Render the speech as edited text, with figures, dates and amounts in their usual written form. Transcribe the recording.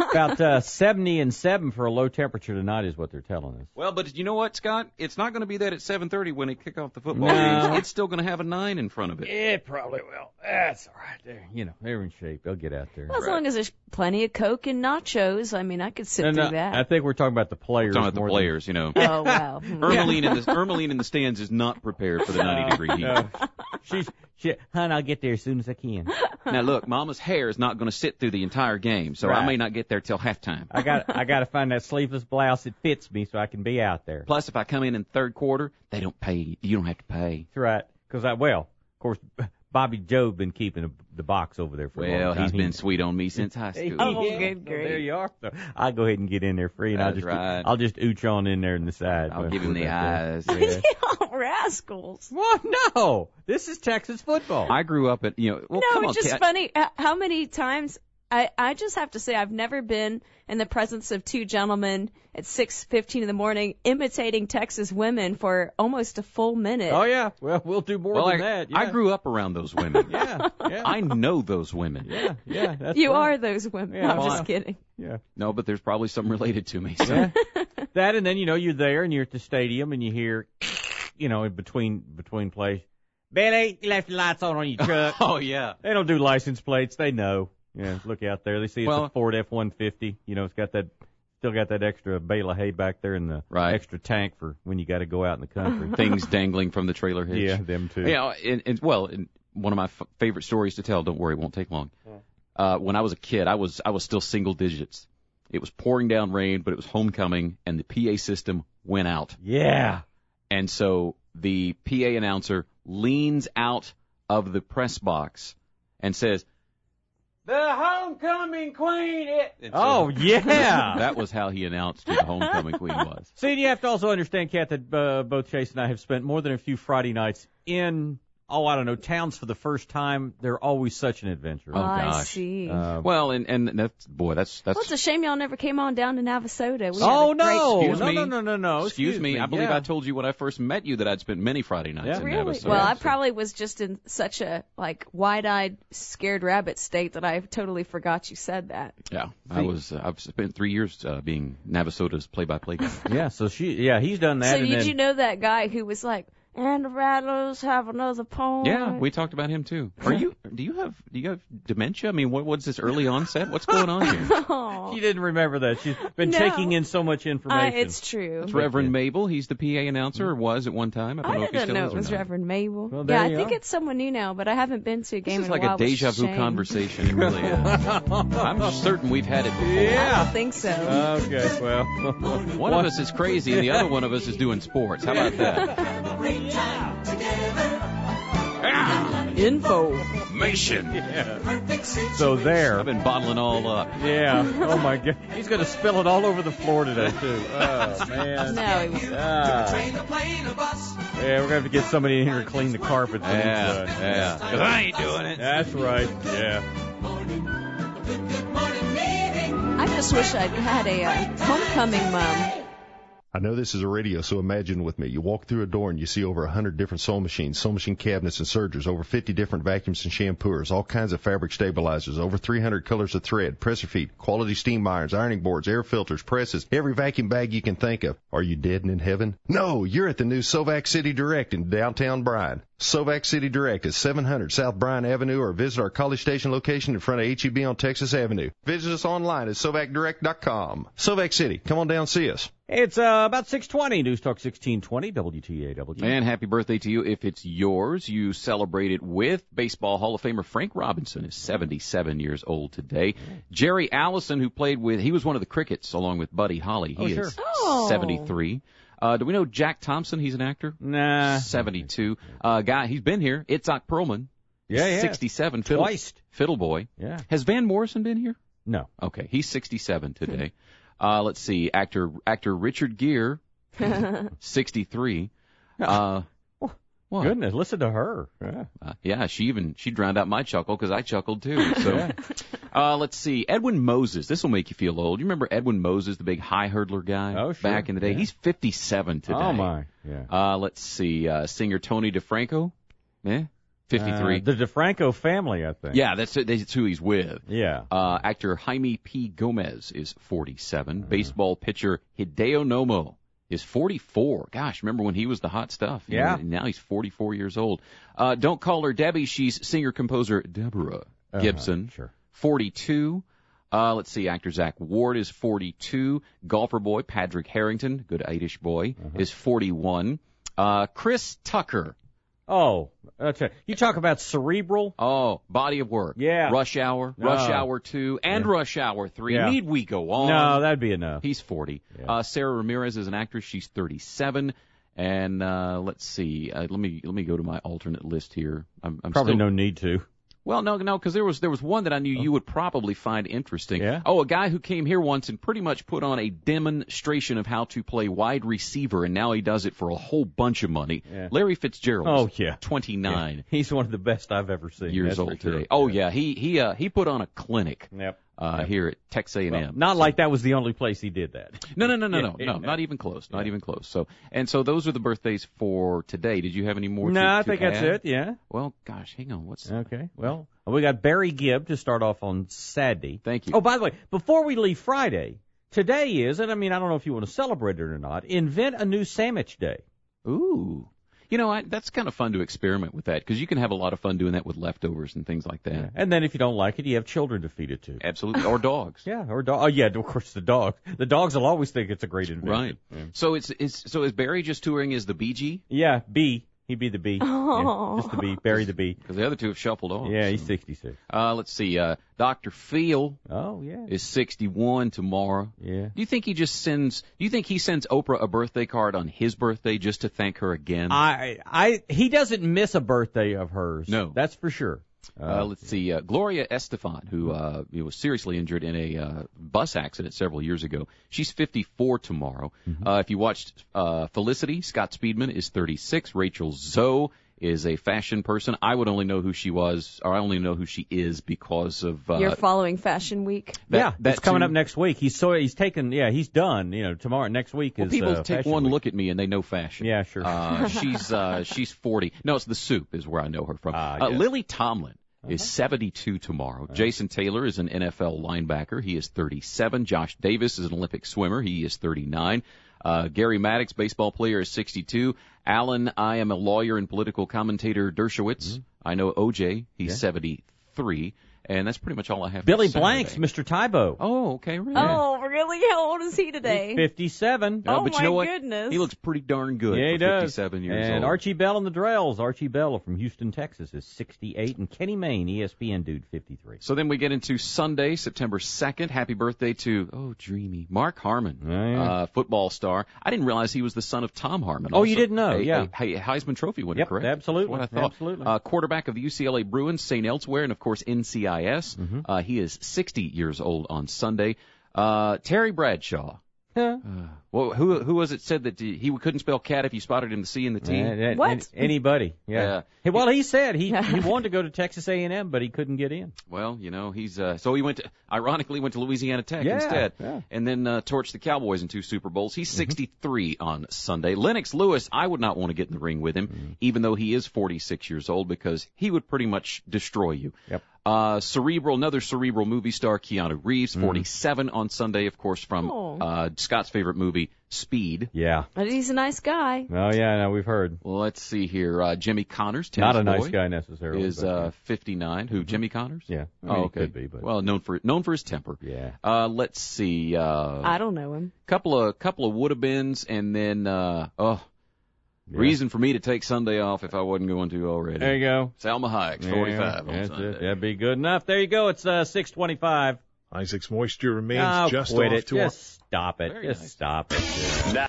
About 70 and 7 for a low temperature tonight is what they're telling us. Well, but you know what, Scott? It's not going to be that at 7:30 when they kick off the football No. games. It's still going to have a 9 in front of it. It probably will. That's all right. They're in shape. They'll get out there. Well, as long as there's plenty of Coke and nachos, I mean, I could sit through that. I think we're talking about the players. Talking about the players, you know. Oh, wow. Ermeline in the stands is not prepared for the 90-degree heat. Hon, I'll get there as soon as I can. Now, look, Mama's hair is not going to sit through the entire game, so I may not get there till halftime. I got to find that sleeveless blouse that fits me so I can be out there. Plus, if I come in third quarter, they don't pay. You don't have to pay. That's right. Because of course, Bobby Joe been keeping the box over there for a long time. He's been sweet on me since high school. Oh, good, great. There you are. So I'll go ahead and get in there free, and I'll just ooch on in there in the side. I'll give him the eyes. Yeah. Rascals. What? No. This is Texas football. I grew up at, No, it's just funny how many times I just have to say I've never been in the presence of two gentlemen at 6:15 in the morning imitating Texas women for almost a full minute. Oh, yeah. Well, we'll do more than that. Yeah. I grew up around those women. Yeah. I know those women. Yeah. That's You right. are those women. Yeah, I'm just kidding. Yeah. No, but there's probably something related to me. So. Yeah. That, and then, you're there and you're at the stadium and you hear, in between plays, Billy, you left the lights on your truck. Oh, yeah. They don't do license plates. They know. Yeah, look out there. They see it's a Ford F-150. It's still got that extra bale of hay back there and the extra tank for when you got to go out in the country. Things dangling from the trailer hitch. Yeah, them too. Yeah, and one of my favorite stories to tell. Don't worry, it won't take long. When I was a kid, I was still single digits. It was pouring down rain, but it was homecoming, and the PA system went out. Yeah. And so the PA announcer leans out of the press box and says, "The homecoming queen!" Yeah. That was how he announced who the homecoming queen was. See, you have to also understand, Kat, that both Chase and I have spent more than a few Friday nights in, towns for the first time. They're always such an adventure. Oh, gosh. I see. Well, and that's. Well, it's a shame y'all never came on down to Navasota. No. Excuse me. I believe I told you when I first met you that I'd spent many Friday nights in really? Navasota. Well, I probably was just in such a wide-eyed, scared rabbit state that I totally forgot you said that. Yeah, I've spent 3 years being Navasota's play-by-play guy. Yeah, so he's done that. So did you know that guy who was like, "And the Rattlers have another poem"? Yeah, we talked about him too. Do you have dementia? I mean, what's this early onset? What's going on here? Oh. She didn't remember that. She's been taking in so much information. It's true. It's Reverend Mabel. He's the PA announcer, or was at one time. I don't know if he still know is it was or not. Reverend Mabel. Well, I think it's someone new now, but I haven't been to a game This is in like a while. a deja vu conversation. It really is. I'm certain we've had it before. I don't think so. Okay, well. One of us is crazy and the other one of us is doing sports. How about that? Information. Yeah. So there. I've been bottling all up. Yeah. Oh, my God. He's going to spill it all over the floor today, too. Oh, man. No, he was. Yeah, we're going to have to get somebody in here to clean the carpet. Yeah. 'Cause I ain't doing it. That's right. Yeah. I just wish I'd had a homecoming mom. I know this is a radio, so imagine with me. You walk through a door and you see over 100 different sewing machines, cabinets and sergers, over 50 different vacuums and shampooers, all kinds of fabric stabilizers, over 300 colors of thread, presser feet, quality steam irons, ironing boards, air filters, presses, every vacuum bag you can think of. Are you dead and in heaven? No, you're at the new Sovac City Direct in downtown Bryan. Sovac City Direct is 700 South Bryan Avenue, or visit our College Station location in front of HEB on Texas Avenue. Visit us online at SovacDirect.com. Sovac City, come on down and see us. It's about 6:20, News Talk 1620, WTAW. And happy birthday to you if it's yours. You celebrate it with Baseball Hall of Famer Frank Robinson is 77 years old today. Jerry Allison, he was one of the Crickets along with Buddy Holly. He is 73. Do we know Jack Thompson? He's an actor? Nah. 72. Guy, he's been here. Itzhak Perlman. Yeah. 67. Twice. Fiddle boy. Yeah. Has Van Morrison been here? No. Okay. He's 67 today. Let's see. Actor Richard Gere, 63. What? Goodness, listen to her. Yeah. She drowned out my chuckle because I chuckled too. So, let's see. Edwin Moses. This will make you feel old. You remember Edwin Moses, the big high hurdler guy? Oh, sure. Back in the day. Yeah. He's 57 today. Oh, my. Yeah. Let's see. Singer Tony DeFranco. 53. The DeFranco family, I think. Yeah, that's who he's with. Yeah. Actor Jaime P. Gomez is 47. Baseball pitcher Hideo Nomo is 44. Gosh, remember when he was the hot stuff? Yeah. Now he's 44 years old. Don't call her Debbie. She's singer-composer Deborah Gibson. Sure. 42. Let's see, actor Zach Ward is 42. Golfer boy Patrick Harrington, good Irish boy, is 41. Chris Tucker. Oh, that's right. You talk about Cerebral. Oh, body of work. Yeah. Rush Hour, Rush Hour 2, and Rush Hour 3. Yeah. Need we go on? No, that'd be enough. He's 40. Yeah. Sarah Ramirez is an actress. She's 37. And let's see. Let me go to my alternate list here. I'm Probably still... no need to. Well, no, because there was one that I knew you would probably find interesting. Yeah? Oh, a guy who came here once and pretty much put on a demonstration of how to play wide receiver, and now he does it for a whole bunch of money. Yeah. Larry Fitzgerald. Oh, yeah. 29. Yeah. He's one of the best I've ever seen. Years old today. Oh, yeah. He put on a clinic. Yep. Here at Texas A&M. Well, not like that was the only place he did that. No, not even close. Not even close. So those are the birthdays for today. Did you have any more? No, I to think add? that's it. Yeah. Well, gosh, hang on. What's okay? Well, we got Barry Gibb to start off on Saturday. Thank you. Oh, by the way, before we leave Friday, today is, and I mean, I don't know if you want to celebrate it or not, Invent a New Sandwich Day. Ooh. That's kind of fun to experiment with that because you can have a lot of fun doing that with leftovers and things like that. Yeah. And then if you don't like it, you have children to feed it to. Absolutely. Or dogs. Yeah, or dogs. Oh, yeah, of course, the dogs. The dogs will always think it's a great invention. Right. Yeah. So is Barry just touring as the BG? Yeah, B. He'd be the B. Yeah, just the B. Barry the B. Because the other two have shuffled off. Yeah, he's 66. Let's see. Dr. Phil. Oh, yeah. Is 61 tomorrow. Yeah. Do you think he sends Oprah a birthday card on his birthday just to thank her again? He doesn't miss a birthday of hers. No. That's for sure. Let's see. Gloria Estefan, who was seriously injured in a bus accident several years ago. She's 54 tomorrow. Mm-hmm. If you watched Felicity, Scott Speedman is 36. Rachel Zoe is a fashion person. I would only know who she was, or I only know who she is because of You're following Fashion Week. That's coming up next week. He's done. Tomorrow, next week is. People take one week. Look at me and they know fashion. Yeah, sure. She's 40. No, it's The Soup is where I know her from. Yes. Lily Tomlin is 72 tomorrow. Jason Taylor is an NFL linebacker. He is 37. Josh Davis is an Olympic swimmer. He is 39. Gary Maddox, baseball player, is 62. Alan, I am a lawyer and political commentator, Dershowitz. Mm-hmm. I know OJ. He's 73. And that's pretty much all I have. Billy Blanks, Mr. Tybo. Oh, okay, really? Oh, really? How old is he today? He's 57. Oh, but my you know what? goodness. He looks pretty darn good yeah, for he does. 57 years old. And Archie Bell and the Drells. Archie Bell from Houston, Texas, is 68. And Kenny Mayne, ESPN dude, 53. So then we get into Sunday, September 2nd. Happy birthday to, dreamy, Mark Harmon, football star. I didn't realize he was the son of Tom Harmon. Oh, you didn't know? Yeah. Heisman Trophy winner, correct? Absolutely. That's what I thought. Absolutely. Quarterback of the UCLA Bruins, St. Elsewhere, and, of course, NCIS. Mm-hmm. He is 60 years old on Sunday. Terry Bradshaw. Who was it said that he couldn't spell cat if you spotted him the C in the T? What? Anybody. Yeah. Well, he said he wanted to go to Texas A&M, but he couldn't get in. Well, he's so he ironically went to Louisiana Tech instead, and then torched the Cowboys in 2 Super Bowls. He's 63 on Sunday. Lennox Lewis, I would not want to get in the ring with him, even though he is 46 years old, because he would pretty much destroy you. Yep. Another cerebral movie star, Keanu Reeves, 47 on Sunday, of course, from Scott's favorite movie, Speed. Yeah. But he's a nice guy. Oh, yeah, no, we've heard. Well, let's see here. Jimmy Connors, tennis not a nice boy, guy necessarily. is 59. Who, Jimmy Connors? Yeah. Okay. He could be, but. Well, known for his temper. Yeah. Let's see. I don't know him. Couple of would-have-beens, and then, reason for me to take Sunday off if I wasn't going to already. There you go. Salma Hayek, 45 on that's Sunday. It. That'd be good enough. There you go. It's 6:25. Isaac's moisture remains just quit off it. to Just stop it. Very Just nice. stop it.